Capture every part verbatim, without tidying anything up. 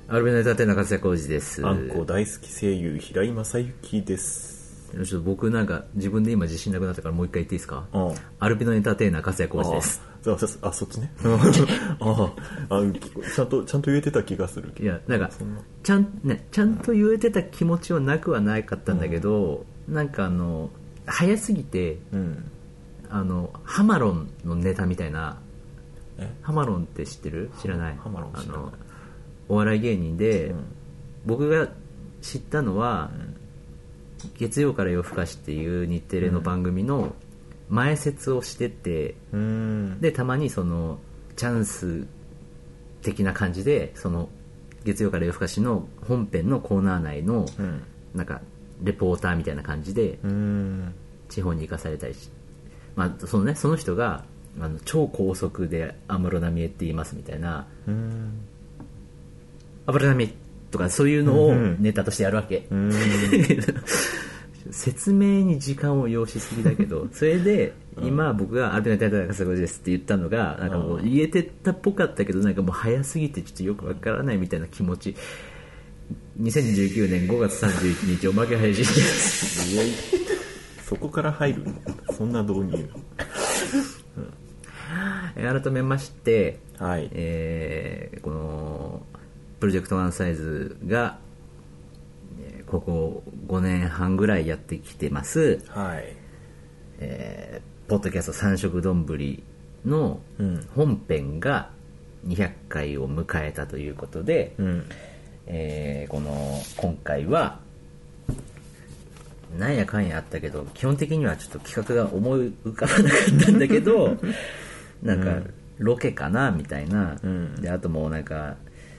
アルベナイタテ中瀬浩二です。 あんこ大好き声優平井正幸です。 ちょっと僕なんか自分で今自信なくなったからもう一回言っていいですか。 うん、 アルベナエンターテイナー加瀬浩二です。 ああ、あそっちねああちゃんとちゃんと言えてた気がする。 いやなんかちゃん、ね、ちゃんと言えてた気持ちはなくはなかったんだけど、うん、なんかあの早すぎて、うん、あのハマロンのネタみたいな。ハマロンって知ってる？知らない。 ハマロン知らない。あのお笑い芸人で、うん、僕が知ったのは、うん、月曜から夜更かしっていう日テレの番組の前説をしてて、うん、でたまにそのチャンス的な感じでその月曜から夜更かしの本編のコーナー内の、うん、なんかレポーターみたいな感じで、うん、地方に行かされたりし、まあそのね、その人があの超高速で安室奈美恵って言いますみたいな、うん、安室奈美恵とかそういうのをネタとしてやるわけ、うん、説明に時間を要しすぎだけどそれで今僕がアルベナイタテイナー加瀬浩二ですって言ったのがなんかもう言えてたっぽかったけどなんかもう早すぎてちょっとよくわからないみたいな気持ち。にせんじゅうきゅうねんごがつさんじゅういちにちおまけ配信ですいやそこから入るそんな導入改めまして、 はいえー、このプロジェクトワンサイズがここごねんはんぐらいやってきてます、 はいえー、ポッドキャスト三色丼の本編がにひゃっかいを迎えたということで、うんえー、この今回はなんやかんやあったけど基本的にはちょっと企画が思い浮かばなかったんだけどなんかロケかなみたいな、うん、であともうなんか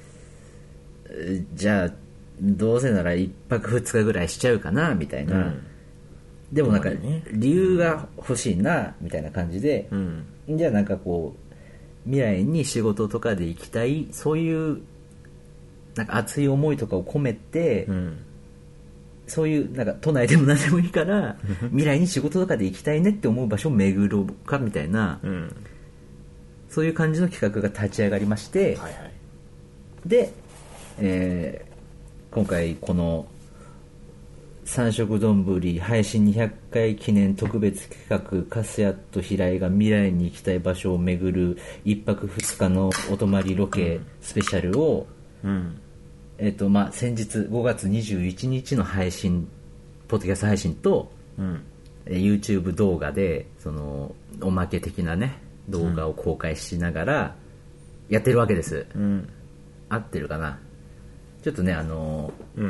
じゃあどうせならいっぱくふつかぐらいしちゃうかなみたいな、うん、でもなんか理由が欲しいなみたいな感じで、うん、じゃあなんかこう未来に仕事とかで行きたいそういうなんか熱い思いとかを込めて、うん、そういうなんか都内でも何でもいいから未来に仕事とかで行きたいねって思う場所を巡ろうかみたいな、うん、そういう感じの企画が立ち上がりまして、はいはい、で、えー、今回この三色丼配信にひゃっかい記念特別企画カスヤと平井が未来に行きたい場所を巡るいっぱくふつかのお泊まりロケスペシャルを、うんえーとまあ、先日ごがつにじゅういちにちの配信ポッドキャスト配信と、うん、YouTube 動画でそのおまけ的なね動画を公開しながらやってるわけです、うん、合ってるかなちょっとねあの、うん、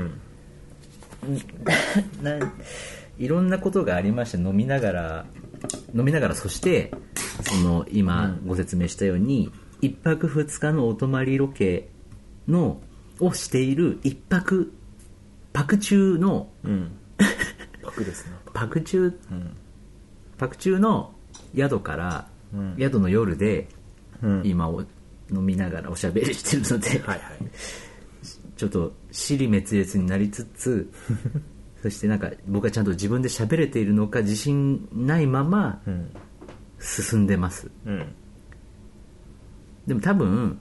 ないろんなことがありまして飲みながら飲みながらそしてその今ご説明したように、うん、いっぱくふつかのお泊まりロケのをしている一泊泊中の、うん、 泊ですね泊中、うん、泊中の宿から、うん、宿の夜で、うん、今お飲みながらおしゃべりしてるので、はいはい、ちょっと尻滅裂になりつつそしてなんか僕はちゃんと自分で喋れているのか自信ないまま進んでます、うん、でも多分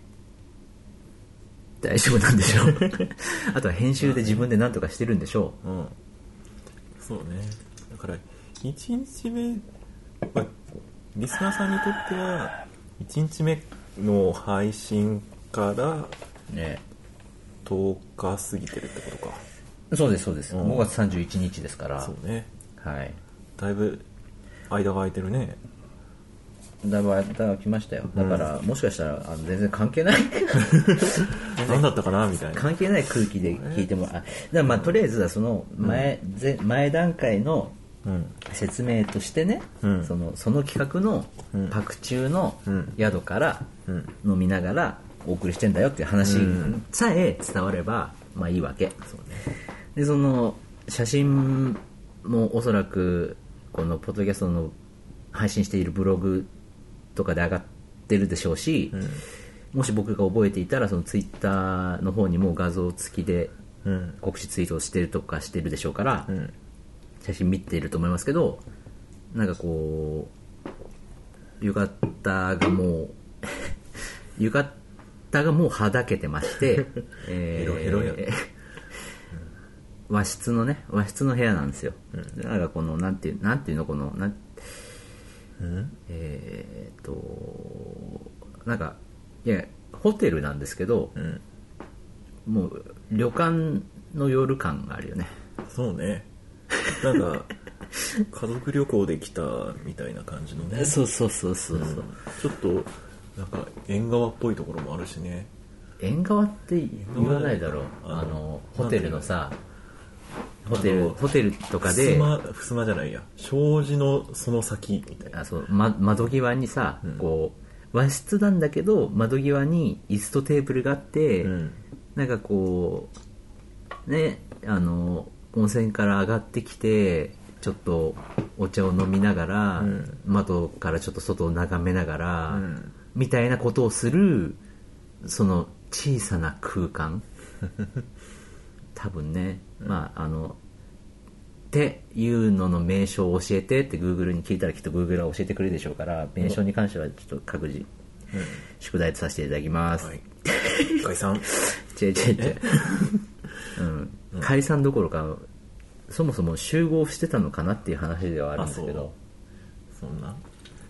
大丈夫なんでしょうあとは編集で自分で何とかしてるんでしょう、うん、 そうねだからいちにちめ、まあ、リスナーさんにとってはいちにちめの配信からとおか過ぎてるってことか、 ね、そうですそうです、うん、ごがつさんじゅういちにちですからそうね、 はい、 だいぶ間が空いてるねだいぶ間が来ましたよだから、うん、もしかしたらあの全然関係ない何だったかなみたいな関係ない空気で聞いてもあだからまあとりあえずはその 前,、うん、前段階の説明としてね、うん、そのその企画の泊中の宿から飲みながらお送りしてんだよっていう話さえ伝わればまあいいわけ、そうね、でその写真もおそらくこのポッドキャストの配信しているブログとかで上がってるでしょうし、うん、もし僕が覚えていたらそのツイッターの方にも画像付きで告知ツイートをしてるとかしてるでしょうから、うん、写真見ていると思いますけどなんかこう浴衣がもう浴タがもうはだけてまして、 えー、ヘロヘロや、 うん、和室のね和室の部屋なんですよ、うん、なんかこのなんていうなんていうのこのなん、うん、えー、っとなんかいやホテルなんですけど、うん、もう旅館の夜感があるよね。 そうね、なんか家族旅行で来たみたいな感じのね。 そうそうそうそう、うん、 ちょっとなんか縁側っぽいところもあるしね。 縁側って言わないだろう。あの、あのホテルのさホテルホテルとかでふすまじゃないや障子のその先みたいな。 あそう、ま、窓際にさ、うん、こう和室なんだけど窓際に椅子とテーブルがあって、うん、なんかこうねあの温泉から上がってきてちょっとお茶を飲みながら、うん、窓からちょっと外を眺めながら、うん、みたいなことをするその小さな空間多分ね、うん、まああのっていうのの名称を教えてって Google に聞いたらきっと Google は教えてくれるでしょうから、名称に関してはちょっと各自、うん、宿題とさせていただきます、はい、 解散違う違う違う、うんうん、解散どころかそもそも集合してたのかなっていう話ではあるんですけど、 そんな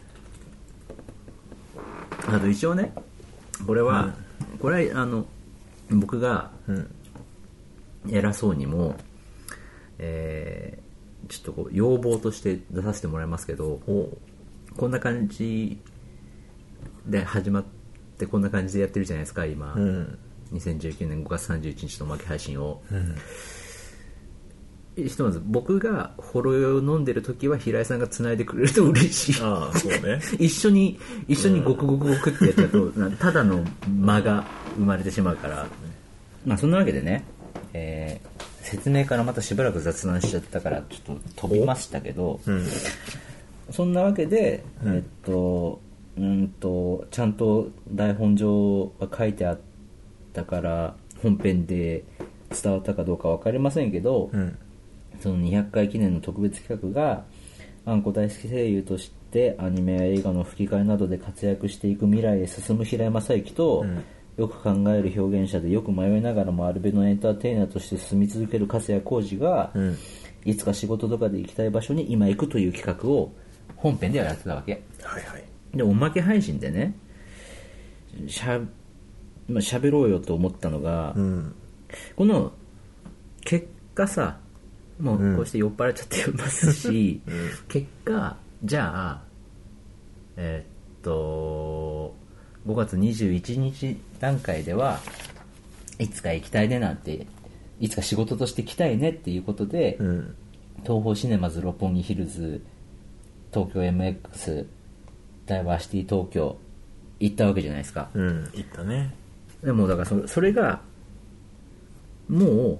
あと一応ねこれは、うん、これはあの僕が偉そうにも、えー、ちょっとこう要望として出させてもらいますけど、こんな感じで始まってこんな感じでやってるじゃないですか今、うん、にせんじゅうきゅうねんごがつさんじゅういちにちのおまけ配信を、うんひとまず僕がほろ酔いを飲んでる時は平井さんが繋いでくれると嬉しい。 ああそうね一緒に一緒にゴクゴクゴクってやっちゃうと、うん、ただの間が生まれてしまうから、まあそんなわけでね、えー、説明からまたしばらく雑談しちゃったからちょっと飛びましたけど、うん、そんなわけで、うん、えっとうんとちゃんと台本上は書いてあったから本編で伝わったかどうか分かりませんけど、うんそのにひゃっかい記念の特別企画があんこ大好き声優としてアニメや映画の吹き替えなどで活躍していく未来へ進む平井正幸と、うん、よく考える表現者でよく迷いながらもアルベのエンターテイナーとして進み続ける粕谷浩二が、うん、いつか仕事とかで行きたい場所に今行くという企画を本編ではやってたわけ、 はいはい、 でおまけ配信でねしゃ、まあ、喋ろうよと思ったのが、うん、この結果さもうこうして酔っ払っちゃってますし、うん、結果じゃあえー、っとごがつにじゅういちにち段階ではいつか行きたいねなんていつか仕事として来たいねっていうことで、うん、東宝シネマズ六本木ヒルズ東京 エムエックス ダイバーシティ東京行ったわけじゃないですか、 うん、行ったね。 でもだから そ, それがもう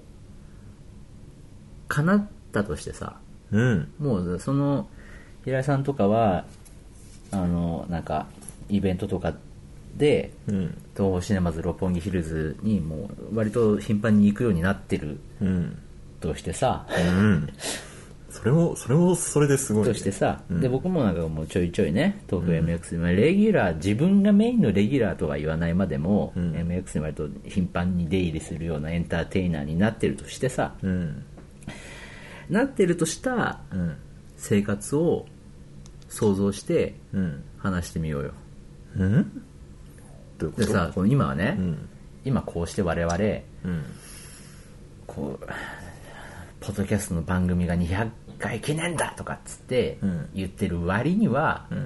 叶ったとしてさ、うん、もうその平井さんとかはあのなんかイベントとかで、うん、東宝シネマズ六本木ヒルズにもう割と頻繁に行くようになってる、うん、としてさ、うん、 それもそれもそれですごい、ね、 としてさ、うん、で僕もなんかもうちょいちょいね東京 エムエックス で、うん、レギュラー自分がメインのレギュラーとは言わないまでも、うん、エムエックス に割と頻繁に出入りするようなエンターテイナーになってるとしてさ、うんなってるとした生活を想像して話してみようよ、うん、どういうこと？でさこの今はね、うん、今こうして我々、うん、こうポッドキャストの番組がにひゃっかい記念だとかっつって言ってる割には、うん、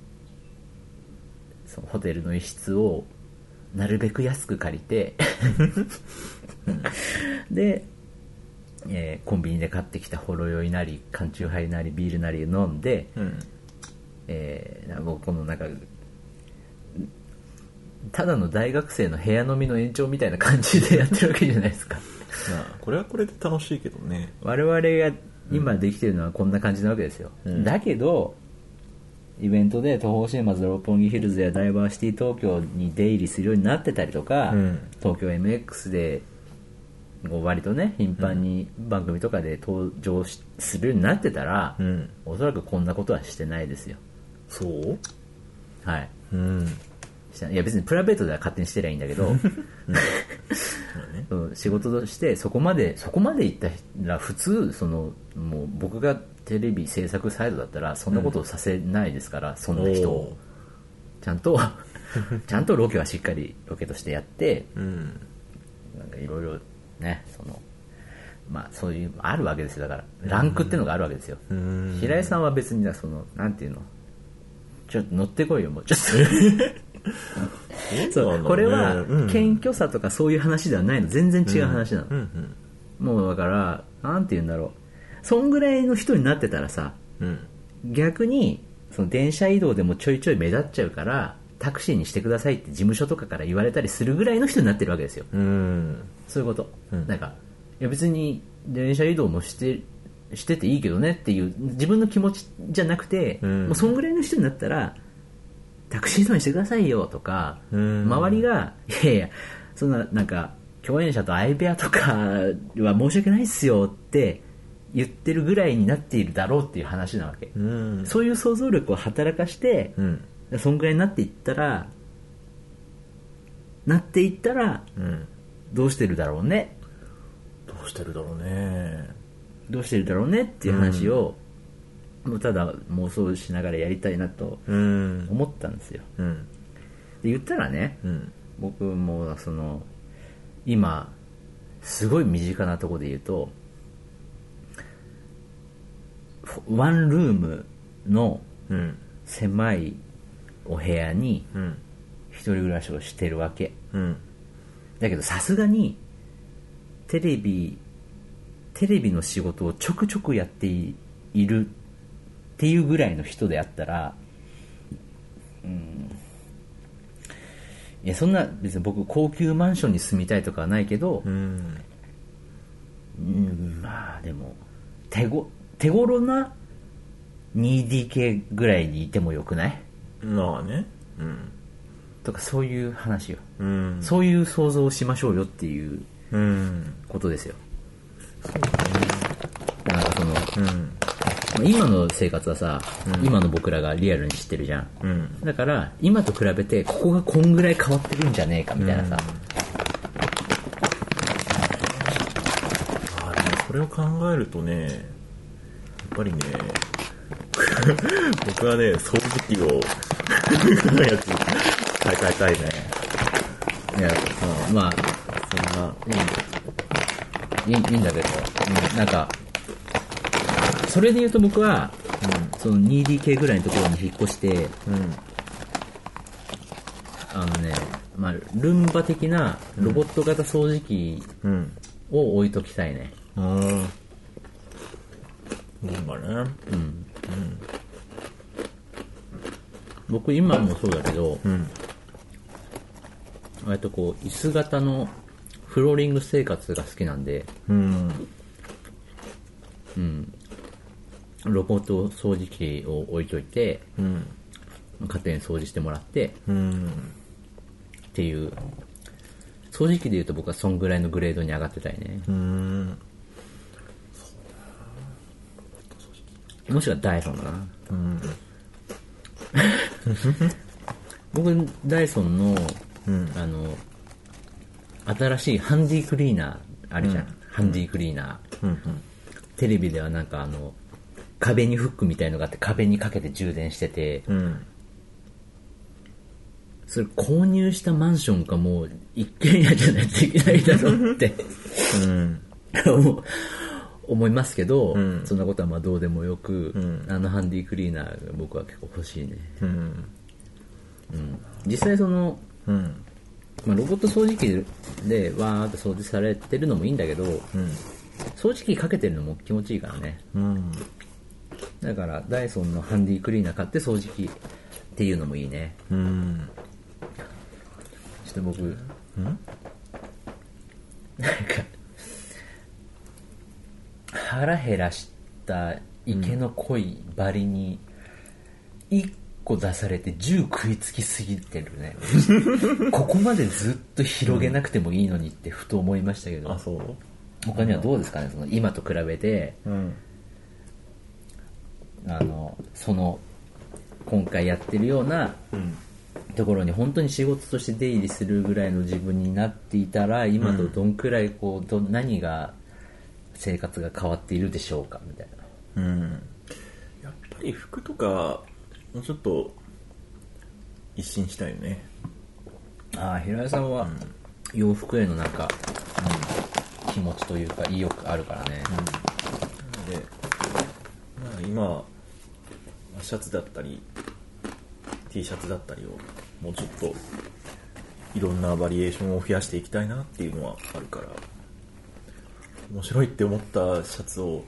そのホテルの一室をなるべく安く借りてでえー、コンビニで買ってきたほろ酔いなり缶チューハイなりビールなり飲んで、うんえー、僕このなんかただの大学生の部屋飲みの延長みたいな感じでやってるわけじゃないですかまあこれはこれで楽しいけどね。 我々が今できてるのはこんな感じなわけですよ、うん、だけどイベントで東宝シネマズ六本木ヒルズやダイバーシティ東京に出入りするようになってたりとか、うん、東京 エムエックス で割とね頻繁に番組とかで登場しするようになってたら、うん、おそらくこんなことはしてないですよ。 そう？ はい、 うん、 いや別にプライベートでは勝手にしてりゃいいんだけど、うん、仕事としてそこまでそこまでいったら普通そのもう僕がテレビ制作サイドだったらそんなことをさせないですから、うん、そんな人をちゃんとちゃんとロケはしっかりロケとしてやって、うん、なんかいろいろねそのまあそういうあるわけですよ。だからランクってのがあるわけですよ。うん、平井さんは別にそのなんていうのちょっと乗ってこいよもうちょっとそうこれは謙虚さとかそういう話ではないの。全然違う話なの、うんうんうん、もうだからなんていうんだろうそんぐらいの人になってたらさ、うん、逆にその電車移動でもちょいちょい目立っちゃうからタクシーにしてくださいって事務所とかから言われたりするぐらいの人になってるわけですよ、うん、そういうこと、うん、なんかいや別に電車移動もしてしてていいけどねっていう自分の気持ちじゃなくて、うん、もうそんぐらいの人になったらタクシー移動にしてくださいよとか、うん、周りがいやいやそんななんか共演者と相部屋とかは申し訳ないっすよって言ってるぐらいになっているだろうっていう話なわけ、うん、そういう想像力を働かして、うん、そんぐらいになっていったらなっていったら、うん、どうしてるだろうねどうしてるだろうねどうしてるだろうねっていう話を、うん、もうただ妄想しながらやりたいなと思ったんですよ、うん、で言ったらね、うん、僕もその今すごい身近なところで言うとワンルームの狭いお部屋に一人暮らしをしてるわけ、うん、だけどさすがにテレビテレビの仕事をちょくちょくやっているっていうぐらいの人であったら、うん、いやそんな別に僕高級マンションに住みたいとかはないけど、うんうん、まあでも手ご手頃な ツーディーケー ぐらいにいてもよくない？ まあね、うん、 とかそういう話よ、うん、そういう想像をしましょうよっていうことですよ、そうね、なんかその、うん、今の生活はさ、うん、今の僕らがリアルに知ってるじゃん、うん、だから今と比べてここがこんぐらい変わってるんじゃねえかみたいなさ、 うん、あでもそれを考えるとねやっぱりね僕はね掃除機をのやつ買い替えたいね。 いやそのまあそんないいいいいんだけど、うん、なんかそれで言うと僕は、うん、その ツーディーケー ぐらいのところに引っ越して、うん、あのね、まあ、ルンバ的なロボット型掃除機を置いときたいね。うん。 ルンバね。うん。うん。 僕今もそうだけど、うん、割とこう椅子型のフローリング生活が好きなんで、うん、うん、ロボット掃除機を置いといて、うん、勝手に掃除してもらって、うん、っていう掃除機でいうと僕はそんぐらいのグレードに上がってたいね。うん、もしくはダイソンだな。うん、僕ダイソンの、うん、あの新しいハンディクリーナーあるじゃん、うん、ハンディクリーナー、うんうん、テレビではなんかあの壁にフックみたいのがあって壁にかけて充電してて、うん、それ購入したマンションかもう一軒家じゃないといけないだろうって、うん、思いますけど、うん、そんなことはまあどうでもよく、うん、あのハンディクリーナーが僕は結構欲しいね、うんうん、実際その、うんまあ、ロボット掃除機でわーっと掃除されてるのもいいんだけど、うん、掃除機かけてるのも気持ちいいからね、うん、だからダイソンのハンディクリーナー買って掃除機っていうのもいいね、うん、ちょっと僕、うん、なんか腹減らした池の濃いバリにいっこ出されてじゅう食いつきすぎてるねここまでずっと広げなくてもいいのにってふと思いましたけど、うん、あそう他にはどうですかね、その今と比べて、うん、あのその今回やってるようなところに本当に仕事として出入りするぐらいの自分になっていたら今とどんくらいこうど何が生活が変わっているでしょうかみたいな、うん、やっぱり服とかもうちょっと一新したいよね。 ああ、平井さんは洋服へのなんか、うん、気持ちというか意欲あるからね、 うん、で、まあ、今シャツだったり T シャツだったりをもうちょっといろんなバリエーションを増やしていきたいなっていうのはあるから、面白いって思ったシャツを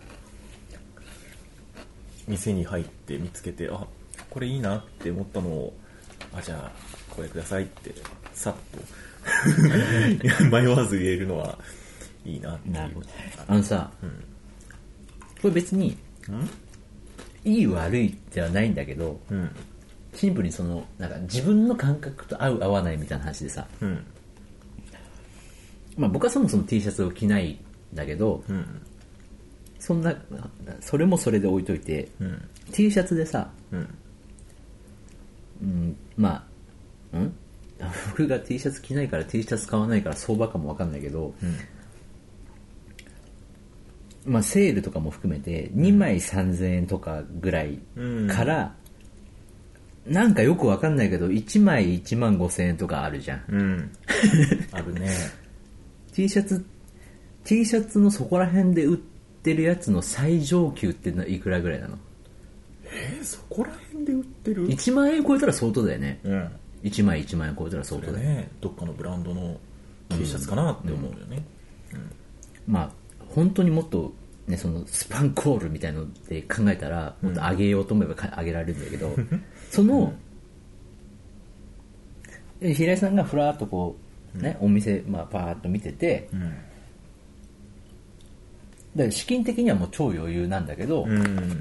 店に入って見つけて、あ、これいいなって思ったのを、あ、じゃあこれくださいってさっと迷わず言えるのはいいなっていう。なるほど。 あのさ、うん、これ別にいい悪いではないんだけど、うん、シンプルにそのなんか自分の感覚と合う合わないみたいな話でさ、うん、まあ僕はそもそも T シャツを着ないんだけど、うん、そんなそれもそれで置いといて、うん、T シャツでさ、うんうん、まあ、ん僕が T シャツ着ないから T シャツ買わないから相場かも分かんないけど、うん、まあセールとかも含めてにまいさんぜんえんとかぐらいから、うん、なんかよく分かんないけどいちまいいちまんごせんえんとかあるじゃん、うん、 あるね。 T シャツ T シャツのそこら辺で売ってるやつの最上級っていくらぐらいなの？ えー、そこら辺で売ってる？ いちまんえん超えたら相当だよね、うん、いちまいいちまんえん超えたら相当だよね。どっかのブランドの T シャツかなって思うよね、 うんうん、まあ本当にもっと、ね、そのスパンコールみたいので考えたらもっと上げようと思えば上げられるんだけど、うん、その、うん、平井さんがふらっとこう、ね、うん、お店、まあ、パーッと見てて、うん、だから資金的にはもう超余裕なんだけど、うん、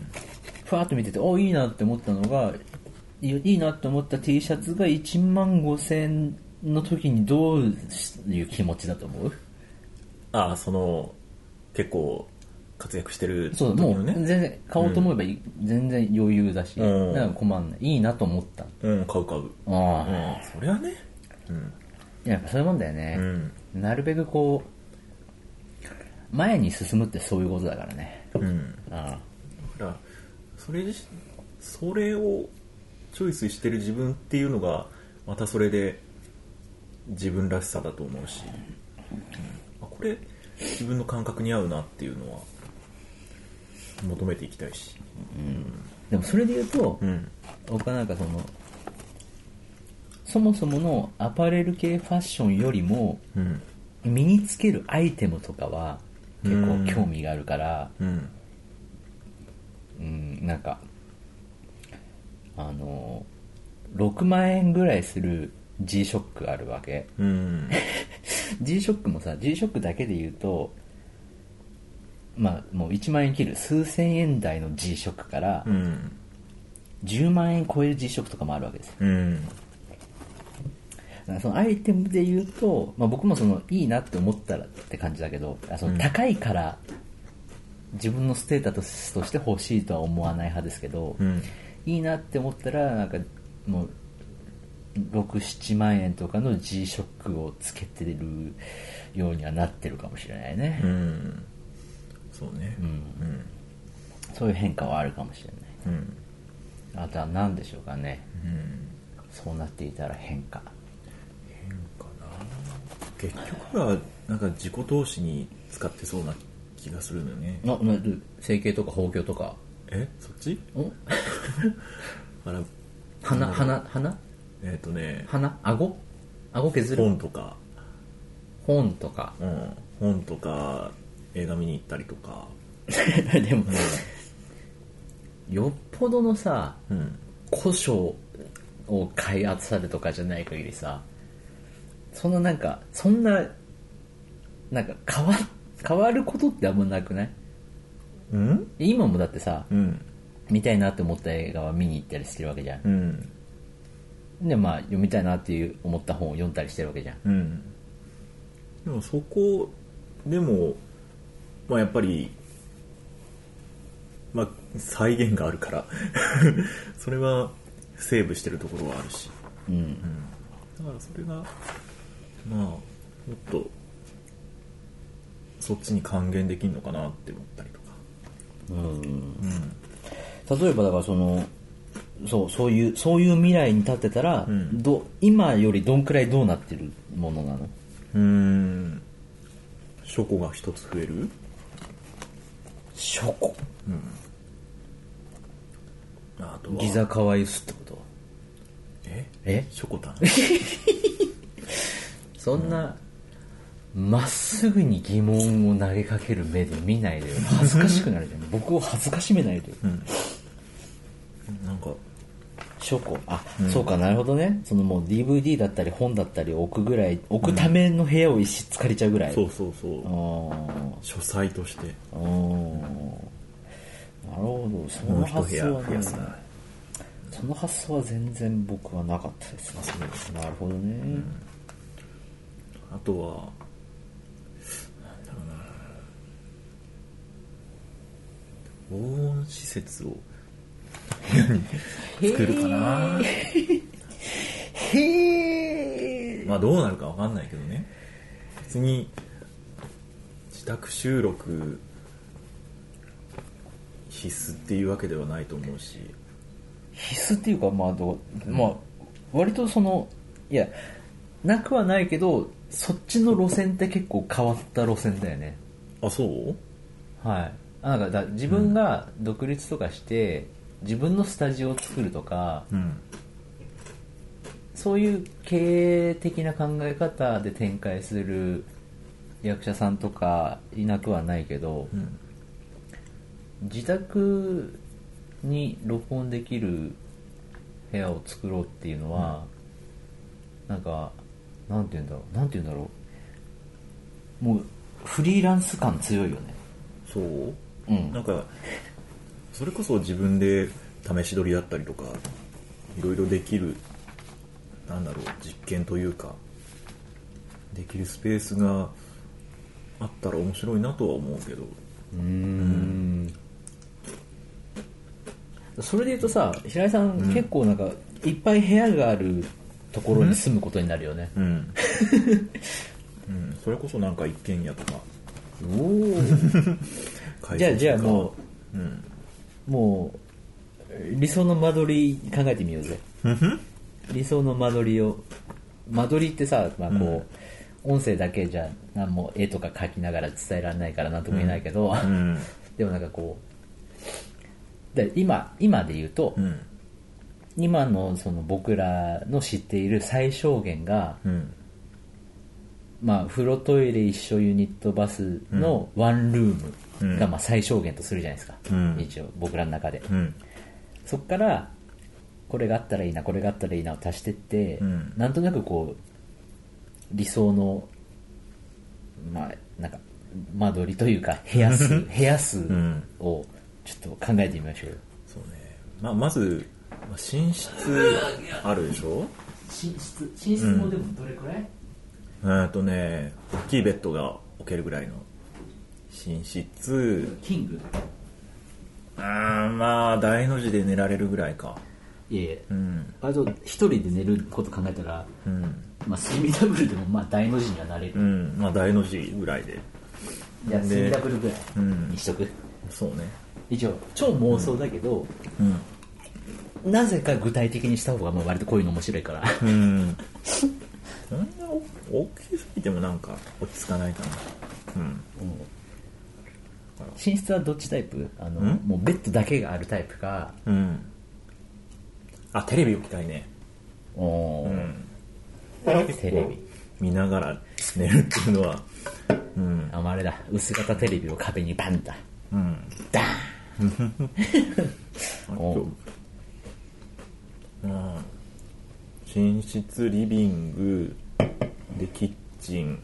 ふわっと見てて、おいいなって思ったのが、いいなって思った T シャツがいちまんごせんえんの時にどういう気持ちだと思う？ ああ、その結構活躍してる時のね。そう、もう全然買おうと思えば、うん、全然余裕だし、うん、なんか困んない。いいなと思った。 うん、買う買う。ああ、うん、そりゃね。 うん。やっぱそういうもんだよね。うん、なるべくこう前に進むってそういうことだからね。うん。ああ。 だからそれ自身それをチョイスしてる自分っていうのがまたそれで自分らしさだと思うし、うん、これ自分の感覚に合うなっていうのは求めていきたいし、 うん、でもそれで言うと、うん、僕はなんかそのそもそものアパレル系ファッションよりも、うん、身につけるアイテムとかは結構興味があるから、うんうん、なんかあのろくまんえんぐらいする G ショックあるわけ、うん、G ショックもさ G ショックだけで言うとまあもういちまんえん切る数千円台の G ショックから、うん、じゅうまんえん超える G ショックとかもあるわけですよ、うん、だからそのアイテムで言うと、まあ、僕もそのいいなって思ったらって感じだけどその高いから自分のステータスとして欲しいとは思わない派ですけど、うんいいなって思ったらなんかもうろく、ななまんえんとかの G ショックをつけてるようにはなってるかもしれないね。うん、 そうね、うんうん。 そういう変化はあるかもしれない。うん、あとは何でしょうかね。うん、そうなっていたら変化。 変化な。結局はなんか自己投資に使ってそうな気がするんだよね。 あ、整形とか包協とか。 えそっちあら鼻鼻鼻えっ、ー、とね鼻顎顎削る本とか本とか、 うん、本とか映画見に行ったりとかでも、うん、よっぽどのさ、うん、古書を買いあさるとかじゃない限りさそんななんかそんななんか変わ変わることってあんまなくない？うん、今もだってさ、うん、見たいなって思った映画は見に行ったりしてるわけじゃん、うん、でまあ読みたいなっていう思った本を読んだりしてるわけじゃん、うん、 でもそこでも、まあ、やっぱり、まあ、再現があるからそれはセーブしてるところはあるし、 うん、うん、 だからそれがまあもっとそっちに還元できるのかなって思ったりとか、 うん、うん、例えばだからそのそうそういうそういう未来に立ってたら、うん、ど今よりどんくらいどうなってるものなの？ うーん書庫が一つ増える？ 書庫、うん、 あとはギザカワユスってこと？ ええ書庫たんそんなま、っすぐに疑問を投げかける目で見ないでよ。恥ずかしくなるじゃん。僕を恥ずかしめないでよ、うん、 なんか書庫、あ、うん、そうか、なるほどね。そのもう ディーブイディー だったり本だったり置くぐらい、置くための部屋を一室借りちゃうぐらい、 うん、そうそうそう、書斎として。 あ、なるほど。その発想はね、その発想は全然僕はなかったですね。なるほどね、うん、 あとはなんだろうな、防音施設を作るかな。へー。まあどうなるかわかんないけどね。別に自宅収録必須っていうわけではないと思うし。 必須っていうか、まあどう、まあ割とその、いやなくはないけど、そっちの路線って結構変わった路線だよね。 あ、そう？ はい。なんかだ自分が独立とかして、うん、自分のスタジオを作るとか、うん、そういう経営的な考え方で展開する役者さんとかいなくはないけど、うん、自宅に録音できる部屋を作ろうっていうのは、うん、なんかなんて言うんだろうなんて言うんだろうもうフリーランス感強いよね。 そう、うん、なんかそれこそ自分で試し撮りだったりとかいろいろできる、なんだろう、実験というかできるスペースがあったら面白いなとは思うけど、うーん、 うん、それで言うとさ、平井さん、うん、結構なんかいっぱい部屋があるところに住むことになるよね。うん、うんうん、それこそなんか一軒家とか。 おお。じゃあじゃあもう、うん、もう理想の間取り考えてみようぜ。理想の間取りを、間取りってさ、まあこう、うん、音声だけじゃ何も絵とか描きながら伝えられないからなんとも言えないけど、うん、でもなんかこう、で今今で言うと、うん、今のその僕らの知っている最小限が、うん、まあ風呂トイレ一緒ユニットバスのワンルームがまあ最小限とするじゃないですか、うん、一応僕らの中で、うん、そっからこれがあったらいいなこれがあったらいいなを足してって、うん、なんとなくこう理想のまあなんか間取りというか部屋数部屋数をちょっと考えてみましょうよ。 そうね、まあ、まず寝室あるでしょ。 寝室寝室もでもどれくらい？ うん、えっとね大きいベッドが置けるぐらいの寝室。 キング？ あーまあ大の字で寝られるぐらいか。 いやいや、うん、あと一人で寝ること考えたら、うん、まあ睡眠ダブルでもまあ大の字にはなれる。 うん、まあ大の字ぐらいで。 じゃあ睡眠ダブルぐらいにしとく。うん、 そうね。 一応超妄想だけど、うんうん、なぜか具体的にした方がもう割とこういうの面白いから。うん。 そんな大きすぎてもなんか落ち着かないかな。うん。うん、 寝室はどっちタイプ？あの、もうベッドだけがあるタイプか。うん。 あ、テレビ置きたいね。 おー、うん、テレビ見ながら寝るっていうのは、 うん、あ、あれだ、薄型テレビを壁にバンだ、うん、ダーンあと、うん、寝室、リビングでキッチン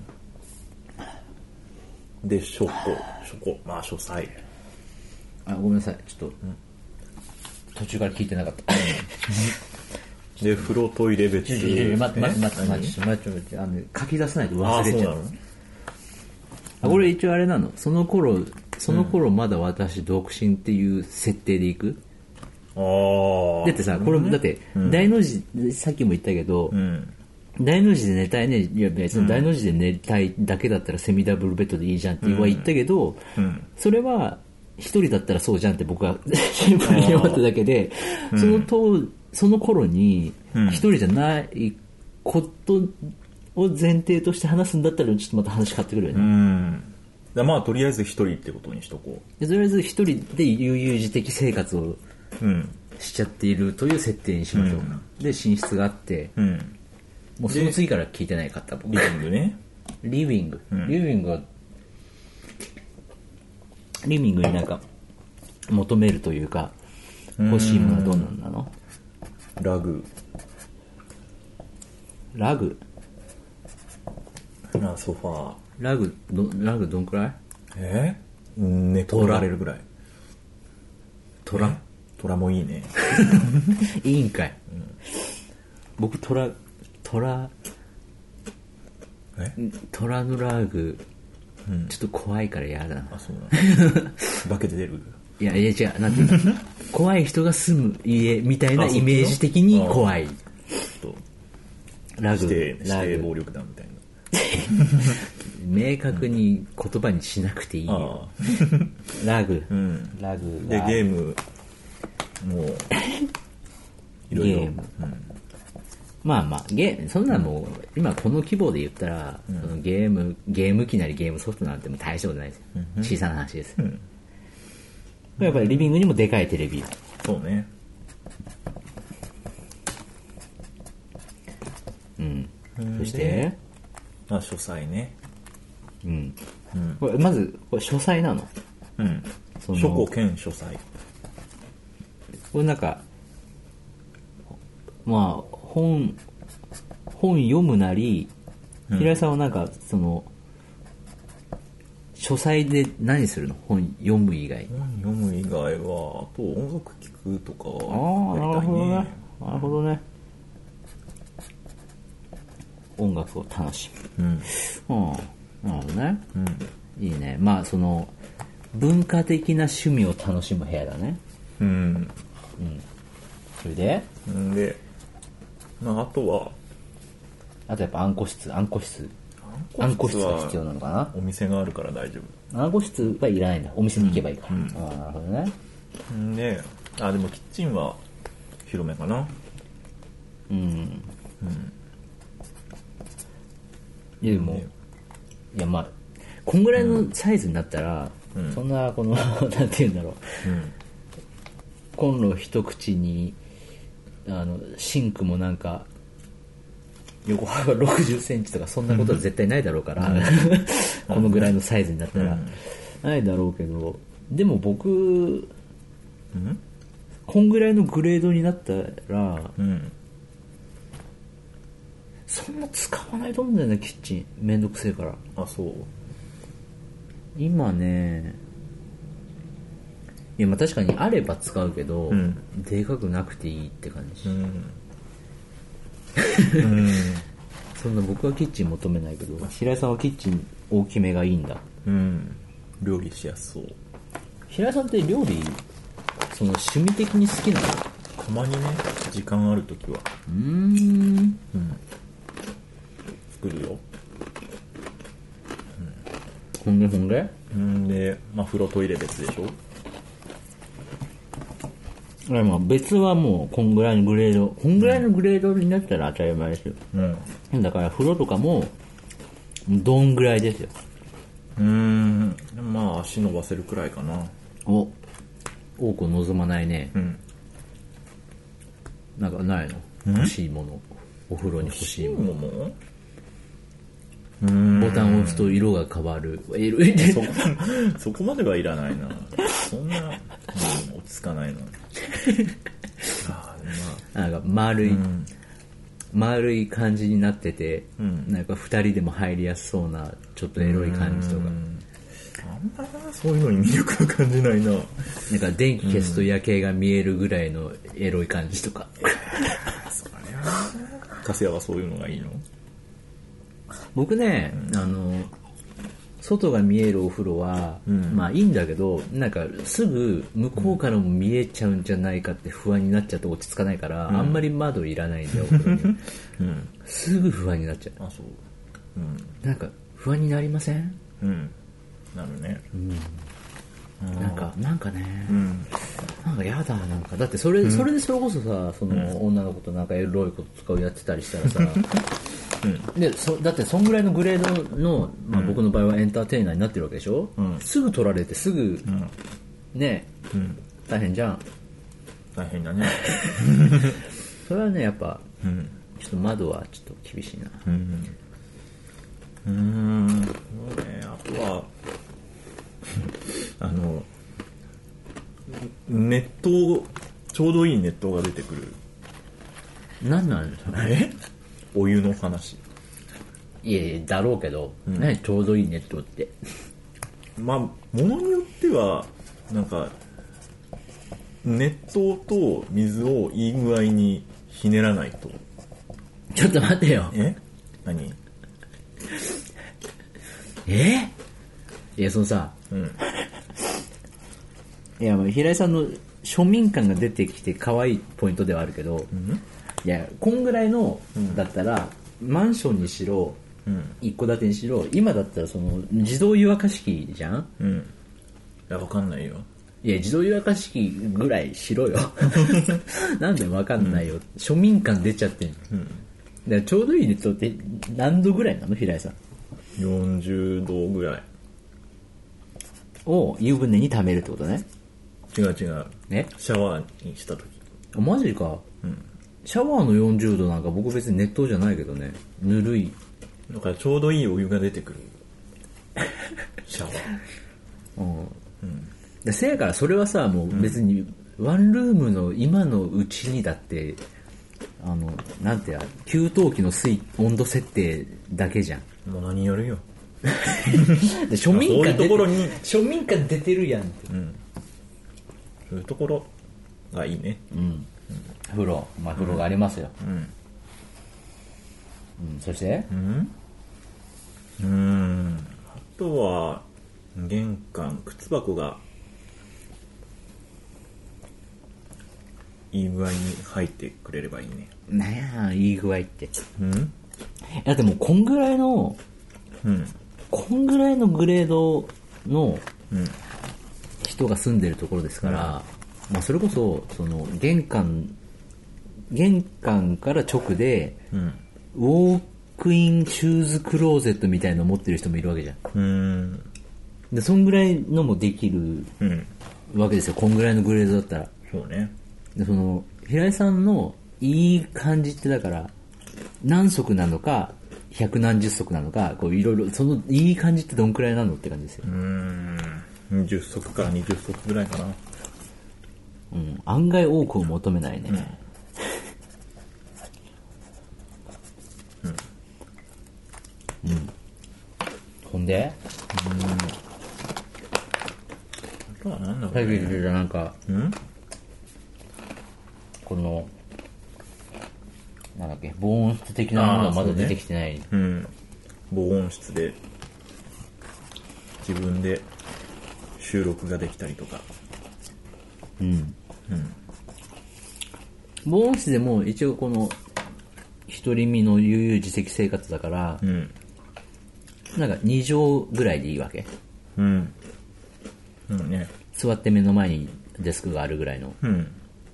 で書庫、書庫、まあ書斎。 あ、ごめんなさい、ちょっと、うん、途中から聞いてなかったで風呂トイレ別。 いやいや待って待って待って待って待って待ってあの書き出さないと忘れちゃう。あ、そうなの？あ、これ一応あれなの、その頃その頃まだ私独身っていう設定でいく？ あだってさ、これもだって、大の字、さっきも言ったけど、うん、大の字で寝たいね、いや別に大の字で寝たいだけだったらセミダブルベッドでいいじゃんっては言ったけど、うんうん、それは一人だったらそうじゃんって僕はシンプルに思っただけで、その当その頃に一人じゃないことを前提として話すんだったらちょっとまた話変わってくるよね。 うんまあとりあえず一人ってことにしとこう。 でとりあえず一人で悠々自適生活をしちゃっているという設定にしましょう。うん、で寝室があって、うん、もうその次から聞いてないかった僕。 リビングね。 リビング、うん、リビングはリビングになんか求めるというか欲しいものはどうなんなの？ ラグ。 ラグ。 あソファー。 ラグどラグどんくらい？ えー、寝転がれるぐらい。 トラ？ トラもいいね。 いいんかい。うん、僕トラトラえトラのラグ、うん、ちょっと怖いから嫌だな。 あそうなんだ。化けて出る。 いやいや違うなんていうの怖い人が住む家みたいなイメージ的に怖い。ラグ指定、指定暴力団みたいな。 明確に言葉にしなくていいよ。ラグ、うん、ラグでゲームもういろいろゲーム、うん、 まあまあゲそんなもう今この規模で言ったら、うん、そのゲームゲーム機なりゲームソフトなんてもう大したことないですよ、うん、小さな話です、うん、やっぱりリビングにもでかいテレビ。 そうね。 うん。そしてまあ書斎ね。 うん。うん、これまずこれ書斎なの？ うん。書庫兼書斎。 これなんかまあ本本読むなり、うん、平井さんはなんかその書斎で何するの？本読む以外。 本読む以外はあと音楽聴くとかやりたいね。ああなるほどね。なるほどね。音楽を楽しむ。うん。うん。なるほどね。うん。いいね。まあその文化的な趣味を楽しむ部屋だね。うん。うん。それで？ んで、まああとは、 あとやっぱあんこ室、あんこ室。あんこ室が必要なのかな？ お店があるから大丈夫。あんこ室はいらないんだ。お店に行けばいいから。うん。ああなるほどね。 んで、あでもキッチンは広めかな。うん。うん。 いやでも、ね、いやまあこんぐらいのサイズになったら、うん、そんなこのなんて言うんだろう、うん、コンロ一口にあのシンクもなんか横幅ろくじゅっセンチとかそんなことは絶対ないだろうから、うん、このぐらいのサイズになったら、うん、ないだろうけどでも僕、うん、こんぐらいのグレードになったら、うんそんな使わないと思うんだよねキッチンめんどくせえから。 あそう今ねいやまあ確かにあれば使うけど、うん、でかくなくていいって感じ、うんうん、そんな僕はキッチン求めないけど平井さんはキッチン大きめがいいんだ。 うん料理しやすそう。 平井さんって料理その趣味的に好きなの？ たまにね時間あるときはうーんうん作るよ、 うん、ほんでほんでんで、まあ、風呂トイレ別でしょ。 まあ別はもうこんぐらいのグレードこんぐらいのグレードになったら当たり前ですよ、うん、だから風呂とかもどんぐらいですよ。 うーんまあ足伸ばせるくらいかな。 お多く望まないね、うん、なんかないの欲しいものお風呂に欲しいものボタンを押すと色が変わる。 そこそこまではいらないな。そんな、うん、落ち着かないな。 あまあ、なんか丸い、うん、丸い感じになってて、うん、なんか二人でも入りやすそうなちょっとエロい感じとか。 あんまりそういうのに魅力を感じないな。なんか電気消すと夜景が見えるぐらいのエロい感じとか。 うん、それはカスヤはそういうのがいいの？ 僕ね、うん、あの外が見えるお風呂は、うん、まあいいんだけど、なんかすぐ向こうからも見えちゃうんじゃないかって不安になっちゃって落ち着かないから、うん、あんまり窓いらないんだよ、お風呂に、うん、すぐ不安になっちゃう。 あ、そう、うん、 なんか不安になりません？ うん、なるね、 うん、なんかなんかね、うん、なんかやだ、なんかだってそれ、うん、それでそれこそさ、その、うん、女の子となんかエロいこと使うやってたりしたらさうん、でそだってそんぐらいのグレードの、まあ、僕の場合はエンターテイナーになってるわけでしょ、うん、すぐ取られてすぐ、うん、ね、うん、大変じゃん。 大変だねそれはねやっぱ、うん、ちょっと窓はちょっと厳しいな。うんうーん、そうね、あとはあの熱湯、ちょうどいい熱湯が出てくる。 何なんですかね。お湯の話。 いやいやだろうけど、うん、何ちょうどいい熱湯って。 まあものによってはなんか熱湯と水をいい具合にひねらないと。 ちょっと待ってよ。 え？何？ え？いやそのさ、うん、いや平井さんの庶民感が出てきて可愛いポイントではあるけど、うん、いやこんぐらいのだったら、うん、マンションにしろ、うん、一戸建てにしろ今だったらその自動湯沸かし器じゃん、うん、 いやわかんないよ。 いや自動湯沸かし器ぐらいしろよなんでわかんないよ、うん、庶民感出ちゃってん、うん、だからちょうどいい熱湯って何度ぐらいなの平井さん？ よんじゅうどぐらいを湯船に溜めるってことね。 違う違う、ね、シャワーにした時。 あマジか、うん、シャワーのよんじゅうどなんか僕別に熱湯じゃないけどね、ぬるい。 だからちょうどいいお湯が出てくるシャワー、 うんうん、でせやからそれはさもう別にワンルームの今のうちにだってあのなんてや給湯器の水温度設定だけじゃん。 ものによるよで庶民感そういうところに庶民感出てるやんって、うん、 そういうところがいいね、うんうん、 風呂、まあ風呂がありますよ、うんうんうん、そしてうんうーんあとは玄関靴箱がいい具合に入ってくれればいいね。 なんやいい具合って、うん、だってもうこんぐらいの、うん、こんぐらいのグレードの人が住んでるところですから、うんまあ、それこそその玄関玄関から直で、うん、ウォークインシューズクローゼットみたいなの持ってる人もいるわけじゃん。うんでそんぐらいのもできるわけですよ、こんぐらいのグレードだったら。 そうね。 でその平井さんのいい感じってだから何足なのか百何十足なのかこういろいろそのいい感じってどんくらいなのって感じですよ。うーんじゅっ足からにじゅっ足ぐらいかな。 うん案外多くを求めないね。うん、うん、ほんでうんあとはなんだろうね。さっき言ってたなんかんこのなんだっけ防音室的なものがまだ出てきてない、ねうん、防音室で自分で収録ができたりとか、うんうん、 防音室でも一応この独り身の悠々自適生活だから、うん、なんかに畳ぐらいでいいわけ、うんうんね、座って目の前にデスクがあるぐらいの、うん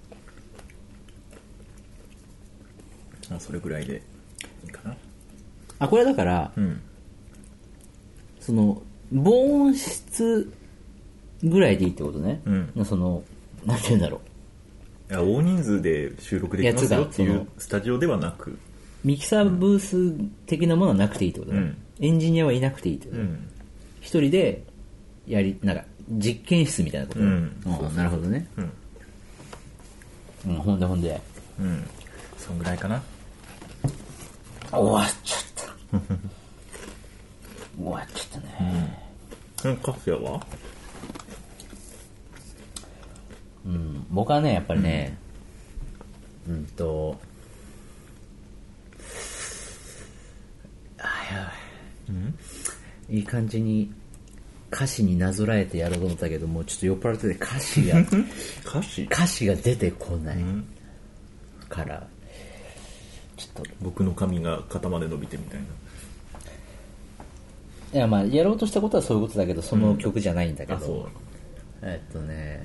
それぐらいでいいかな。 あこれだから、うん、その防音室ぐらいでいいってことね、うん、そのなんて言うんだろういや大人数で収録できますよっていうスタジオではなくミキサーブース的なものはなくていいってことね、うん、エンジニアはいなくていいってこと、うん、一人でやりなんか実験室みたいなこと、うん、そうそうなるほどね、うんうん、ほんでほんでうんそんぐらいかな。 終わっちゃった終わっちゃったね、 うん、カフェはうん僕はねやっぱりねうん、うんとあやばい、うん、いい感じに歌詞になぞらえてやろうと思ったけど、もうちょっと酔っ払ってて歌詞が歌詞歌詞が出てこないから、ちょっと僕の髪が肩まで伸びてみたいな。 いやまあやろうとしたことはそういうことだけど、その曲じゃないんだけど、 うん、あそうえっとね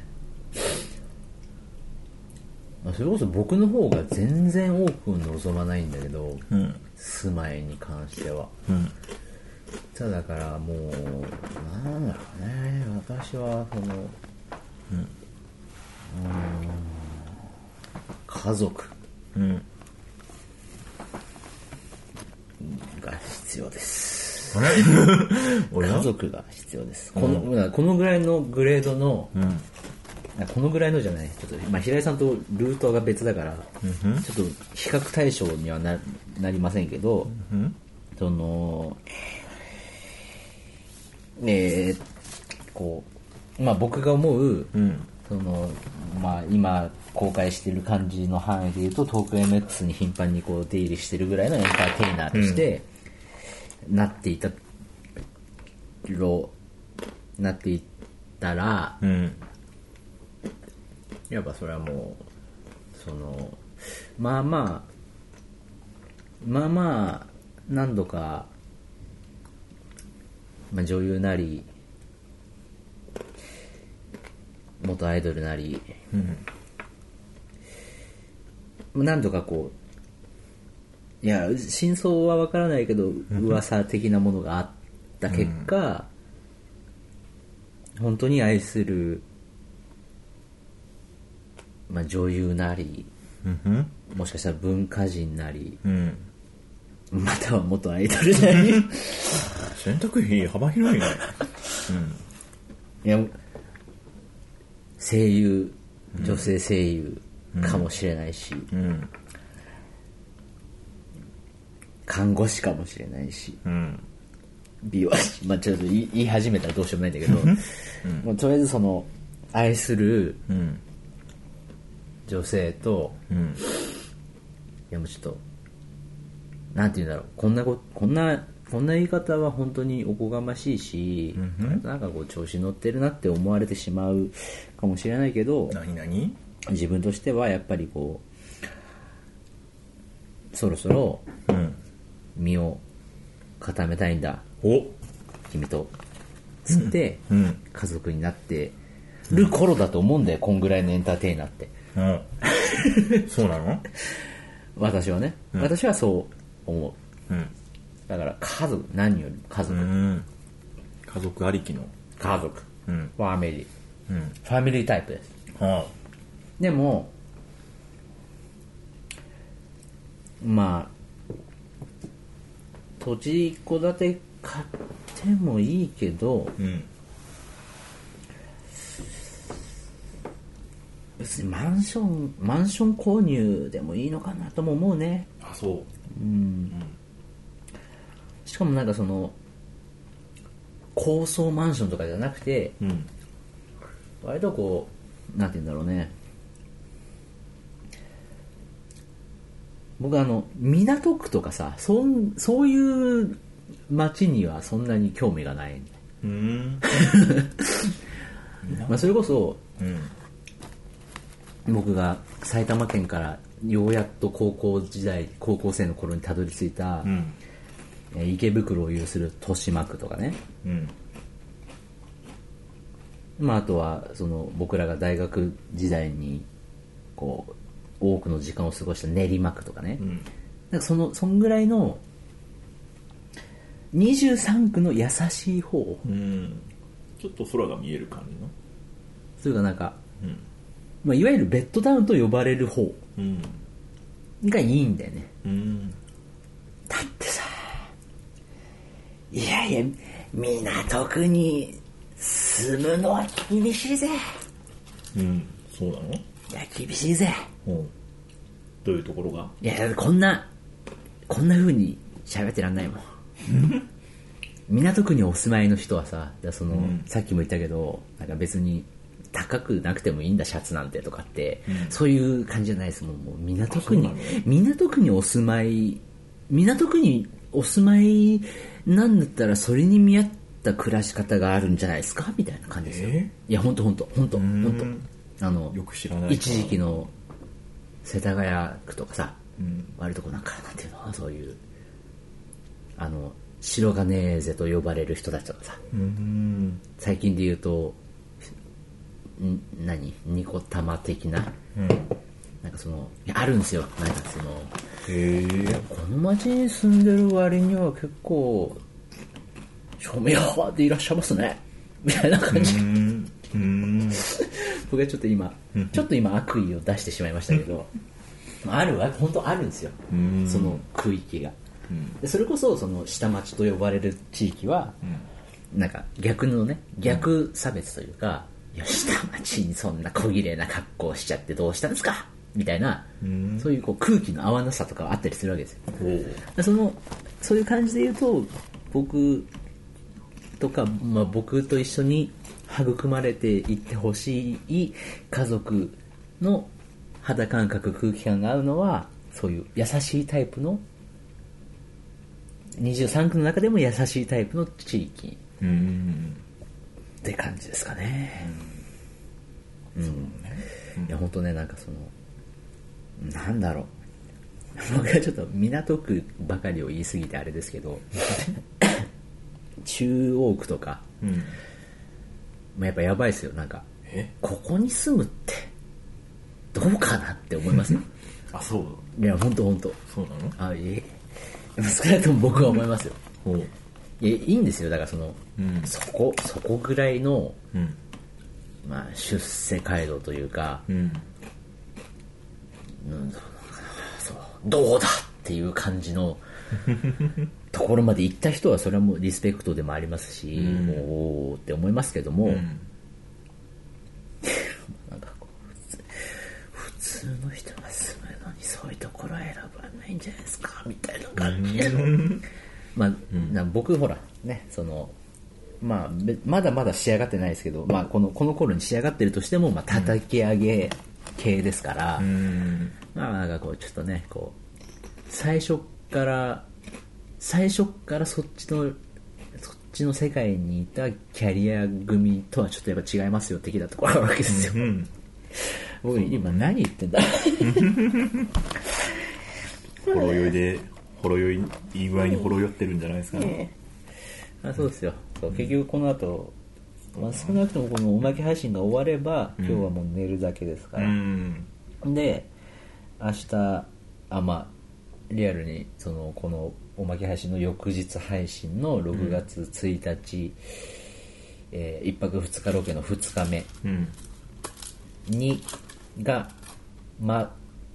それこそ僕の方が全然多く望まないんだけど、 うん、 住まいに関しては、 うん、 ただだからもうなんだろうね、私はその、うん、うーん家族、 うん、 が必要です。 家族が必要です。この、このぐらいのグレードの、うん、このぐらいのじゃない、ちょっと、まあ、平井さんとルートが別だから、うん、ちょっと比較対象には な, なりませんけど、うん、その、えー、こう、まあ僕が思う、うん、その、まあ今公開している感じの範囲で言うと、トーク エムエックス に頻繁にこう出入りしてるぐらいのエンターテイナーとして、うん、なっていた、ろ、なっていったら、うん、やっぱそれはもうそのまあまあまあまあ何度か、まあ、女優なり元アイドルなり、うん、何度かこう、いや真相は分からないけど噂的なものがあった結果、うん、本当に愛するまあ、女優なり、うんうん、もしかしたら文化人なり、うん、または元アイドルなり選択肢幅広いね、 うん、いや声優、女性声優かもしれないし、うんうん、看護師かもしれないし、うん、美容師、まあ、ちょっと言い始めたらどうしようもないんだけど、うん、もうとりあえずその愛する、うん女性と、うん、いやもうちょっとなんて言うんだろう、こんなここんなこんな言い方は本当におこがましいし、うん、なんかこう調子乗ってるなって思われてしまうかもしれないけど、 何何自分としてはやっぱりこうそろそろ身を固めたいんだ、うん、君とつって、うん、家族になってる頃だと思うんだよ、こんぐらいのエンターテイナーって。 うん、そうなの？ 私はね、うん、私はそう思う、うん、だから家族、何より家族、うん、 家族ありきの家族、うん、ファミリー、うん、ファミリータイプです、はあ、でもまあ土地一戸建て買ってもいいけど、うん別にマンションマンション購入でもいいのかなとも思うね。 あ、そう、うん、うん、 しかもなんかその高層マンションとかじゃなくて、うん、割とこうなんて言うんだろうね、僕あの港区とかさ、そんそういう街にはそんなに興味がない、うん、まあそれこそ、うん僕が埼玉県からようやっと高校時代高校生の頃にたどり着いた、うん、池袋を有する豊島区とかね、うんまあ、あとはその僕らが大学時代にこう多くの時間を過ごした練馬区とかね、うん、なんかそのそんぐらいのにじゅうさん区の優しい方、うん、 ちょっと空が見える感じのそれがなんか、うんまあ、いわゆるベッドタウンと呼ばれる方がいいんだよね、うん、だってさいやいや港区に住むのは厳しいぜ。 うんそうなの？いや厳しいぜ。 うん、どういうところが？ いやこんなこんな風に喋ってらんないもん港区にお住まいの人はさその、うん、さっきも言ったけどなんか別に高くなくてもいいんだシャツなんてとかって、うん、そういう感じじゃないですもん。もう港区に港区にお住まい港区にお住まいなんだったらそれに見合っった暮らし方があるんじゃないですかみたいな感じですよ、えー、いや本当本当本当本当あのよく知らない一時期の世田谷区とかさ、うん、割とこうなんかなんていうのそういうあの白金勢と呼ばれる人たちとかさ、うん、最近で言うとん何ニコ玉的な、うん、なんかそのあるんですよなんかそのへーこの町に住んでる割には結構庶民派でいらっしゃいますねみたいな感じうーんうーん僕はちょっと今ちょっと今悪意を出してしまいましたけどあるわ本当あるんですよその区域がでそれこそその下町と呼ばれる地域は、うん、なんか逆のね逆差別というか、うん、いや下町にそんな小綺麗な格好をしちゃってどうしたんですかみたいな、うん、そういうこう空気の合わなさとかあったりするわけですよでそのそういう感じで言うと僕とか、まあ、僕と一緒に育まれていってほしい家族の肌感覚空気感が合うのはそういう優しいタイプのにじゅうさん区の中でも優しいタイプの地域って感じですかね。うん、うんうん、いや本当ねなんかそのなんだろう僕はちょっと港区ばかりを言い過ぎてあれですけど中央区とか、うんまあ、やっぱやばいですよなんかえここに住むってどうかなって思いますよあそういや本当本当そうなのあいえ少なくとも僕は思いますよいやいいんですよだからその、うん、そこそこぐらいの、うんまあ、出世街道というか、うん、なんだろうそうどうだっていう感じのところまで行った人はそれはもうリスペクトでもありますし、うん、おーって思いますけども、うん、なんかこう普通の人が住むのにそういうところは選ばないんじゃないですかみたいな感じの、うん、まあ、うん、僕ほらねそのまあまだまだ仕上がってないですけど、まあ、このこの頃に仕上がってるとしても、まあ、叩き上げ系ですから、うん、まあなんかこうちょっとねこう最初から最初からそっちのそっちの世界にいたキャリア組とはちょっとやっぱ違いますよ的なところがあるわけですよ、うんうん、僕今何言ってんだほろ酔いでほろ酔いいい具合にほろ酔ってるんじゃないですかね、 あそうですよそう結局この後、まあ、少なくともこのおまけ配信が終われば、うん、今日はもう寝るだけですから、うん、で明日あまあリアルにそのこのおまけ配信の翌日配信のろくがつついたち、うんえー、いっぱくふつかロケのふつかめに、うん、がま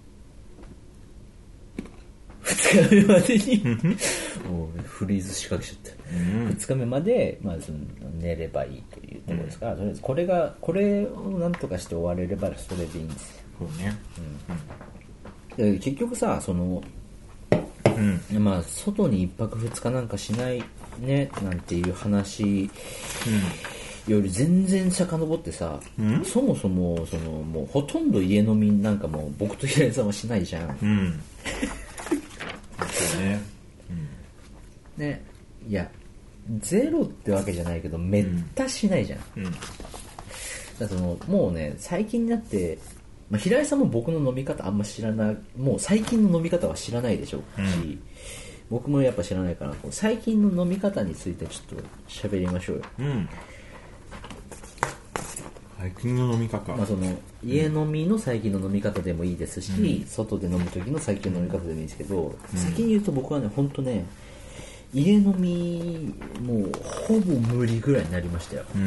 ふつかめまでにもうフリーズ仕掛けちゃった、うん、ふつかめまで、まあ、その寝ればいいというところですから、うん、とりあえずこれがこれをなんとかして終われればそれでいいんですよ。 そうね、 うん、で結局さそのうん、まあ外にいっぱくふつかなんかしないねなんていう話より全然遡ってさ、うん、そもそもそのもうほとんど家飲みなんかもう僕と平井さんはしないじゃん、うん、そうね、うん、ねいやゼロってわけじゃないけどめったしないじゃん、うんうん、だからそのもうね最近になってまあ、平井さんも僕の飲み方あんま知らないもう最近の飲み方は知らないでしょうし、うん、僕もやっぱ知らないから最近の飲み方についてちょっと喋りましょうよ、うん、 最近の飲み方、 まあ、その家飲みの最近の飲み方でもいいですし、うん、外で飲む時の最近の飲み方でもいいですけど、うん、先に言うと僕はね本当ね家飲みもうほぼ無理ぐらいになりましたよ、うん、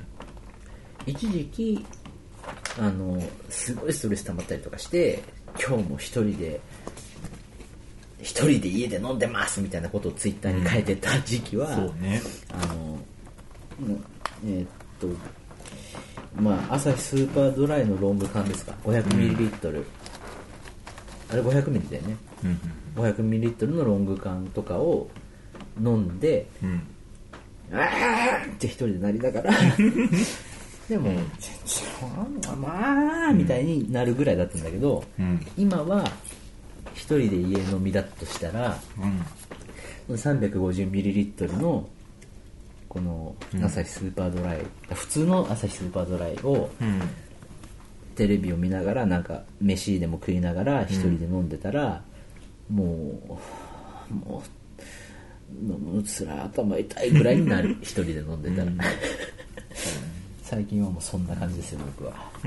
一時期あのすごいストレス溜まったりとかして今日も一人で一人で家で飲んでますみたいなことをツイッターに書いてた時期は、うんそうね、あのえー、っとまあ朝日スーパードライのロング缶ですか ごひゃくミリリットル、うん、あれ ごひゃくミリ だよね、うん、ごひゃくミリリットルのロング缶とかを飲んで、うん、あーって一人でなりながらでも全然まあみたいになるぐらいだったんだけど、うん、今は一人で家飲みだとしたら、うん、さんびゃくごじゅうミリリットルのこの朝日スーパードライ、うん、普通の朝日スーパードライを、うん、テレビを見ながらなんか飯でも食いながら一人で飲んでたら、うん、もうもう飲むつら頭痛いぐらいになる一人で飲んでたら、うん、最近はもうそんな感じですよ僕は、うん、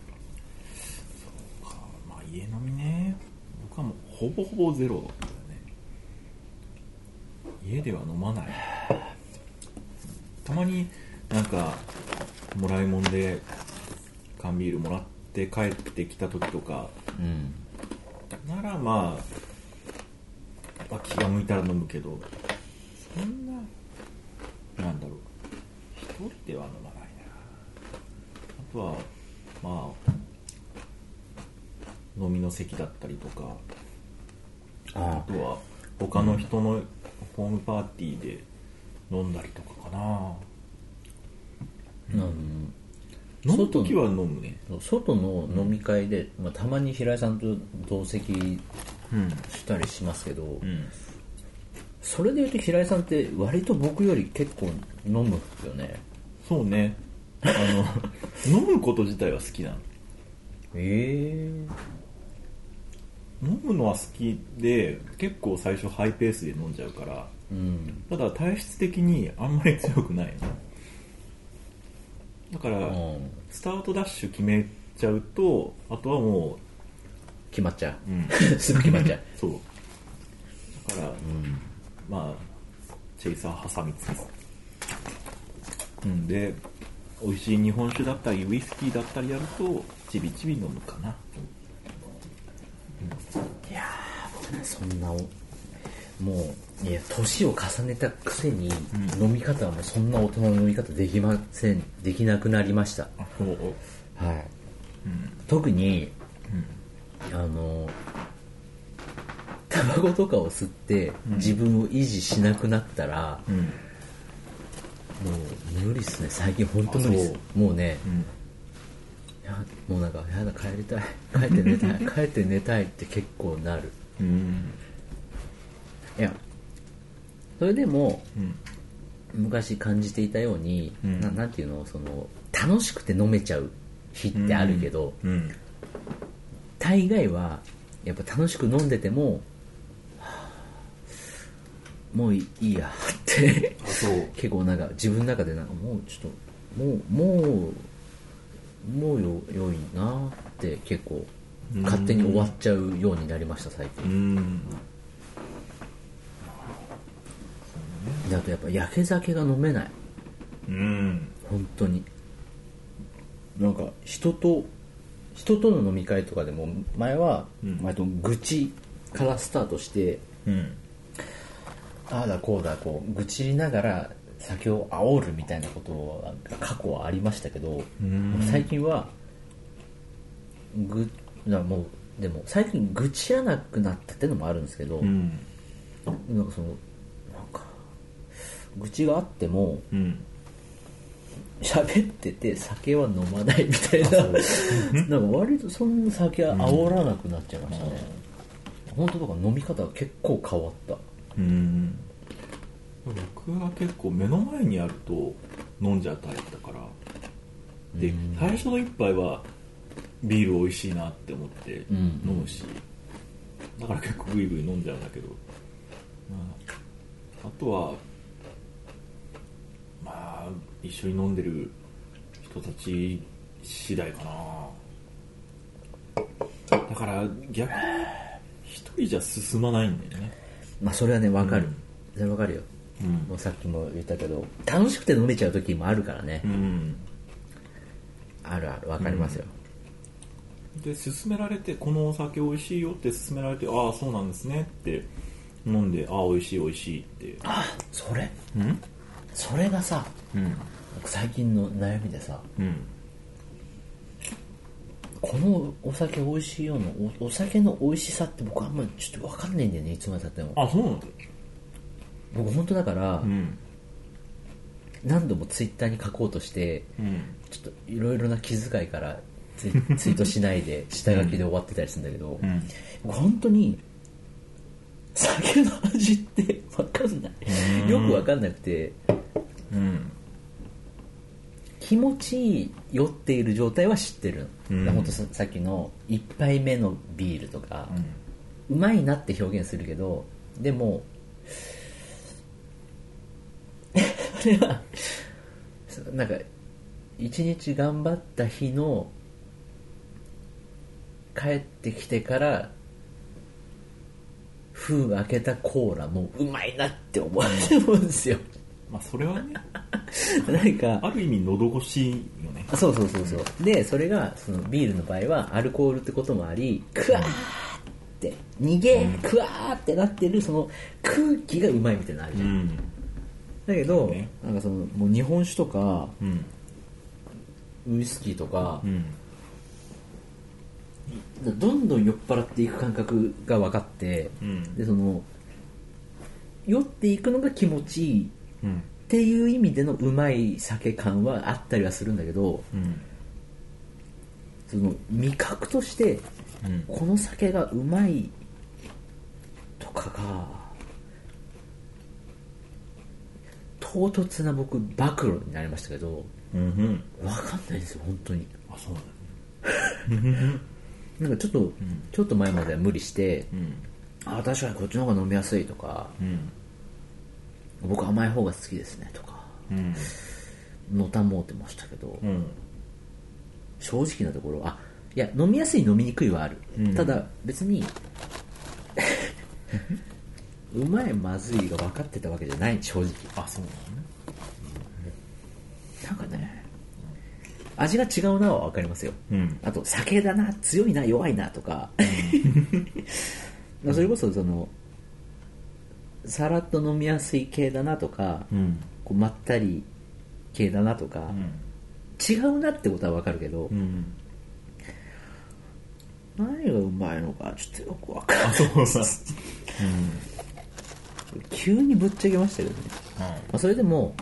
そうか、まあ家飲みね、僕はもうほぼほぼゼロだね。家では飲まない。たまになんかもらいもんで缶ビールもらって帰ってきた時とか、うん、ならまあ、まあ気が向いたら飲むけど、そんななんだろう、一人では飲まないな。あとはまあ飲みの席だったりとか、 あ, あとは他の人のホームパーティーで飲んだりとかかな。うん、飲む時は飲むね。 外の飲み会で、うん、まあ、たまに平井さんと同席したりしますけど、うんうん、それでいうと平井さんって割と僕より結構飲むよね。 そうね、あの飲むこと自体は好きなの。 えー、飲むのは好きで結構最初ハイペースで飲んじゃうから、うん、ただ体質的にあんまり強くないのだから、うん、スタートダッシュ決めちゃうとあとはもう決まっちゃう、うん、すぐ決まっちゃうそうだから、うん、まあチェイサー挟みつつ、うん、で美味しい日本酒だったりウイスキーだったりやるとちびちび飲むかな、 うん、いやーそんなもういや年を重ねたくせに、うん、飲み方はもうそんな大人の飲み方できません、できなくなりました。あ、そう、はい、うん、特に、うん、あのタバコとかを吸って自分を維持しなくなったら、うん、もう無理っすね最近本当無理っす。もうね、うん、いやもうなんかやだ帰りたい帰って寝たい帰って寝たいって結構なる、うん、いやそれでも、うん、昔感じていたように、うん、な, なんていうのその楽しくて飲めちゃう日ってあるけど、うんうん、大概はやっぱ楽しく飲んでても、はあ、もういいやって結構なんか自分の中でなんかもうちょっともうもうもう よ, よいなって結構勝手に終わっちゃうようになりました最近。うんあとやっぱ焼け酒が飲めない、うん、本当になんか人と人との飲み会とかでも前は、うん、前と愚痴からスタートして、うん、ああだこうだこう愚痴りながら酒を煽るみたいなことが過去はありましたけど、うん、最近はぐもうでも最近愚痴らなくなったってのもあるんですけど、うん、なんかその愚痴があっても喋、うん、ってて酒は飲まないみたいななんか割とそんな酒は煽らなくなっちゃいましたね、うん、本当だから飲み方が結構変わった。うん、 僕は結構目の前にあると飲んじゃうタイプだからで、うん、最初の一杯はビール美味しいなって思って飲むし、うん、だから結構グイグイ飲んじゃうんだけど、まあ、あとはまあ一緒に飲んでる人たち次第かな。だから逆に一人じゃ進まないんだよね。 まあそれはね分かる、うん、それ分かるよ、うん、もうさっきも言ったけど楽しくて飲めちゃう時もあるからね、うん、あるある分かりますよ、 うん、で勧められてこのお酒美味しいよって勧められてああそうなんですねって飲んでああ美味しい美味しいってあそれうんそれがさ、うん、最近の悩みでさ、うん、このお酒美味しいような お, お酒の美味しさって僕あんまりちょっと分かんないんだよねいつまでたっても。 あそうなんだ。 僕本当だから、うん、何度もツイッターに書こうとして、うん、ちょっといろいろな気遣いからツ イ, ツイートしないで下書きで終わってたりするんだけど、うん、僕本当に酒の味って分かんないよく分かんなくてうん、 気持ちいい酔っている状態は知ってる、うん、本当さっきのいっぱいめのビールとか、うん、うまいなって表現するけど、でもあれはなんか一日頑張った日の帰ってきてから封開けたコーラもうまいなって思うんですよ。 まあそれはねなんかある意味喉越しよね。 そうそうそうそう、うん、でそれがそのビールの場合はアルコールってこともあり、クワーって逃げ、うん、クワーってなってるその空気がうまいみたいなのあるじゃん、うん、だけど、ね、なんかそのもう日本酒とか、うん、ウイスキーとか、うん、どんどん酔っ払っていく感覚が分かって、うん、でその酔っていくのが気持ちいいっていう意味でのうまい酒感はあったりはするんだけど、うん、その味覚としてこの酒がうまいとかが唐突な僕暴露になりましたけど、うん、分かんないですよ本当に。 あ、そうなんだねなんかちょっと、うん、ちょっと前までは無理して、うん、あ、確かにこっちの方が飲みやすいとか、うん、僕甘い方が好きですねとか、うん、のたもうてましたけど、うん、正直なところ、あ、いや飲みやすい飲みにくいはある、うん、ただ別にうまいまずいが分かってたわけじゃない正直。 あ、そうなのね。 なんかね、味が違うなは分かりますよ、うん、あと酒だな、強いな、弱いなとか、うん、それこそそのさらっと飲みやすい系だなとか、うん、こうまったり系だなとか、うん、違うなってことは分かるけど、うん、何がうまいのかちょっとよく分からない。そうさ、うん、急にぶっちゃけましたけどね、はい、まあ、それでも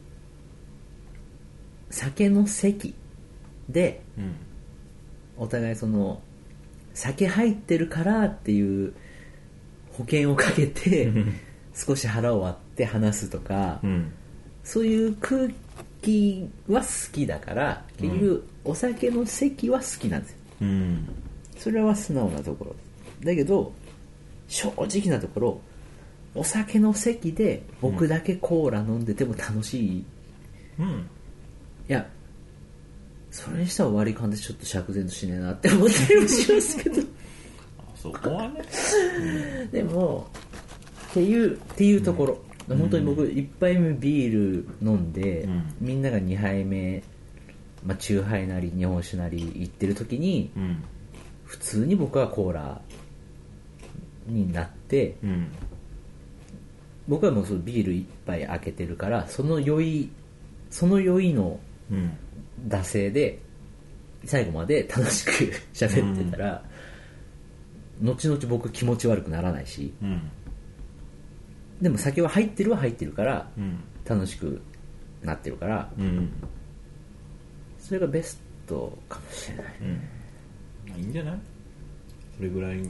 酒の席で、うん、お互いその酒入ってるからっていう保険をかけて少し腹を割って話すとか、うん、そういう空気は好きだから結局お酒の席は好きなんですよ、うん、それは素直なところだけど、正直なところお酒の席で僕だけコーラ飲んでても楽しい、うん、いやそれにしたら割り勘でちょっと釈然としねえなって思ったりもしますけどそこはね、 うん、でもっていうっていうところ、うん、本当に僕いっぱいめビール飲んで、うん、みんながにはいめ、まあ、チューハイなり日本酒なり行ってる時に、うん、普通に僕はコーラになって、うん、僕はもうそのビールいっぱい開けてるからその酔いその酔いの、うん惰性で最後まで楽しく喋ってたら、うん、後々僕気持ち悪くならないし、うん、でも酒は入ってるは入ってるから、うん、楽しくなってるから、うん、それがベストかもしれない、うんまあ、いいんじゃないそれぐらいが、うん、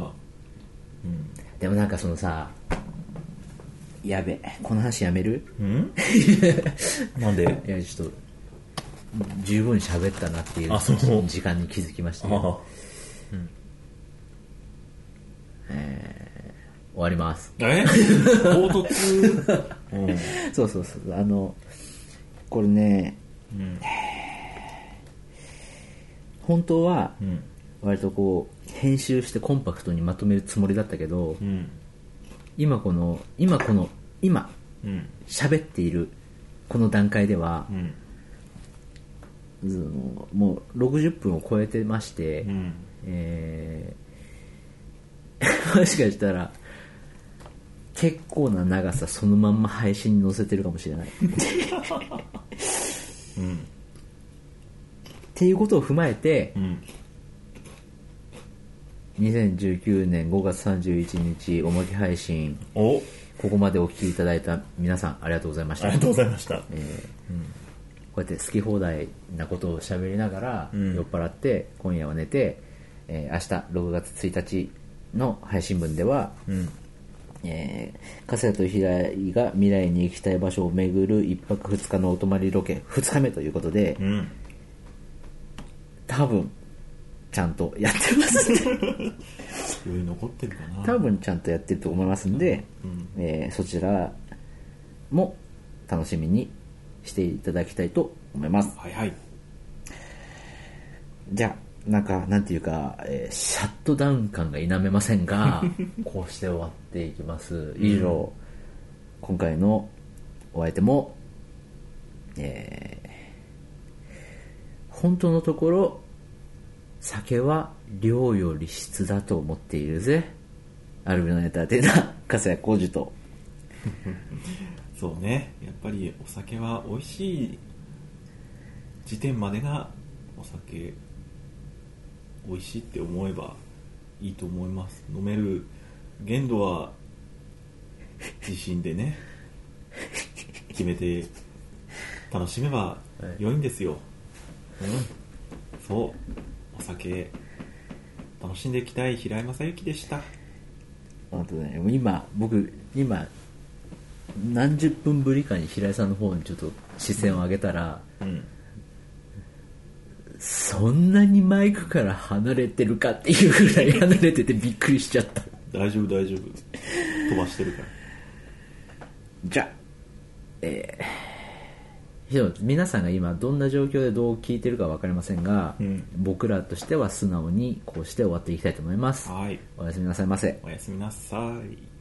でもなんかそのさ、やべこの話やめる？ んなんで？ いやちょっと十分喋ったなっていう時間に気づきましたけど、うんえー、終わります。 え唐突、 うん、そうそうそう、あのこれね、うん、本当は割とこう編集してコンパクトにまとめるつもりだったけど、うん、今この今この今喋、うん、っているこの段階では、うんもうろくじゅっぷんを超えてまして、うんえー、もしかしたら結構な長さそのまんま配信に載せてるかもしれない、うん、っていうことを踏まえて、うん、にせんじゅうきゅうねんごがつさんじゅういちにちおまけ配信おここまでお聞きいただいた皆さんありがとうございました。 ありがとうございました、えーうんこうやって好き放題なことを喋りながら、うん、酔っ払って今夜は寝て、えー、明日ろくがつついたちの配信分では、うんえー、加瀬と平井が未来に行きたい場所を巡るいっぱくふつかのお泊まりロケふつかめということで、うん、多分ちゃんとやってますね余裕残ってるかな。 多分ちゃんとやってると思いますんで、うん、えー、そちらも楽しみにしていただきたいと思います。 はいはい。 じゃあなんかなんていうか、えー、シャットダウン感が否めませんがこうして終わっていきます。以上、うん、今回のお相手も、えー、本当のところ酒は量より質だと思っているぜ。アルビノエンターテイナー加瀬浩二とそうね、やっぱりお酒は美味しい時点までがお酒美味しいって思えばいいと思います。飲める限度は自信でね決めて楽しめば良いんですよ、はい、うん、そうお酒楽しんでいきたい平井正幸でした。 本当ね、今僕今何十分ぶりかに平井さんの方にちょっと視線を上げたら、うんうん、そんなにマイクから離れてるかっていうぐらい離れててびっくりしちゃった大丈夫大丈夫飛ばしてるから。 じゃあ、えー、皆さんが今どんな状況でどう聞いてるか分かりませんが、うん、僕らとしては素直にこうして終わっていきたいと思います。 はい、 おやすみなさいませ。 おやすみなさい。